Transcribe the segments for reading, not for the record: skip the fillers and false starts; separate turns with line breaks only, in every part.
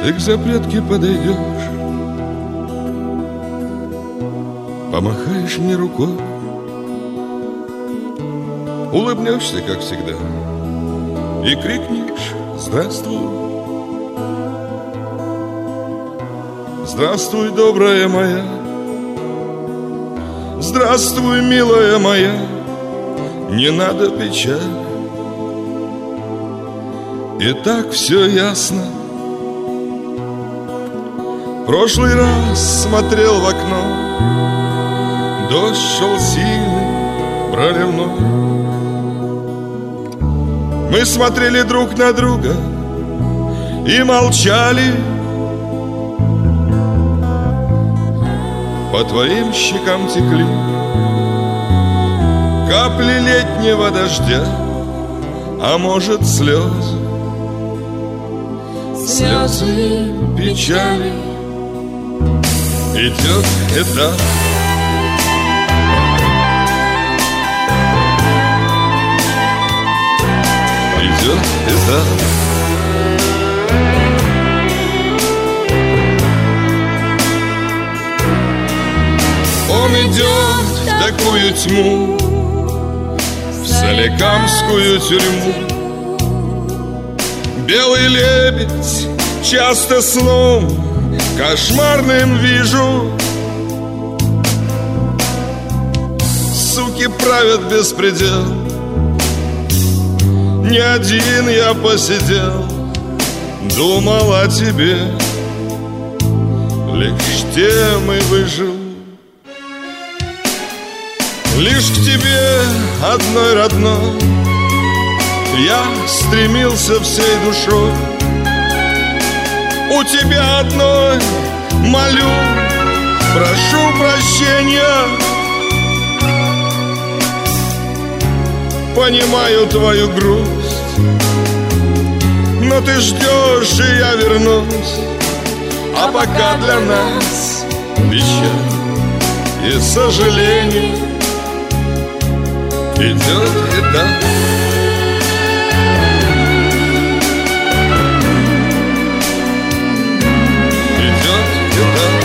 Ты к запретке подойдешь, помахаешь мне рукой, улыбнешься, как всегда, и крикнешь: здравствуй. Здравствуй, добрая моя, здравствуй, милая моя, не надо печаль. И так все ясно. Прошлый раз смотрел в окно, дождь шел сильный, проливной. Мы смотрели друг на друга и молчали. По твоим щекам текли капли летнего дождя, а может, слезы, слезы печали. Идет этап, идет этап. Он идет в такую тьму, в соликамскую тюрьму. Белый лебедь часто сном кошмарным вижу. Суки правят беспредел, не один я посидел, думал о тебе, лишь тем и выжил. Лишь к тебе одной родной я стремился всей душой. У тебя одной молю, прошу прощения. Понимаю твою грусть, но ты ждешь, и я вернусь. А пока для нас печаль и сожаление. Идет этап, идет этап.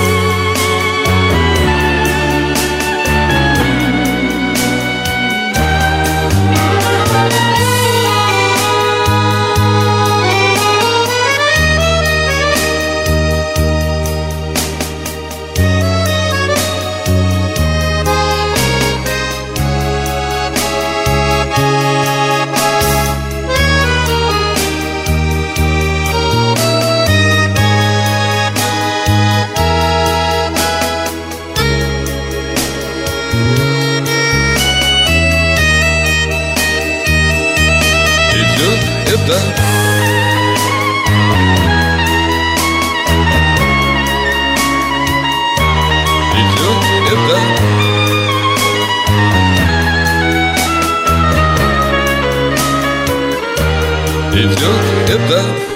Да. Идет это. Идет это.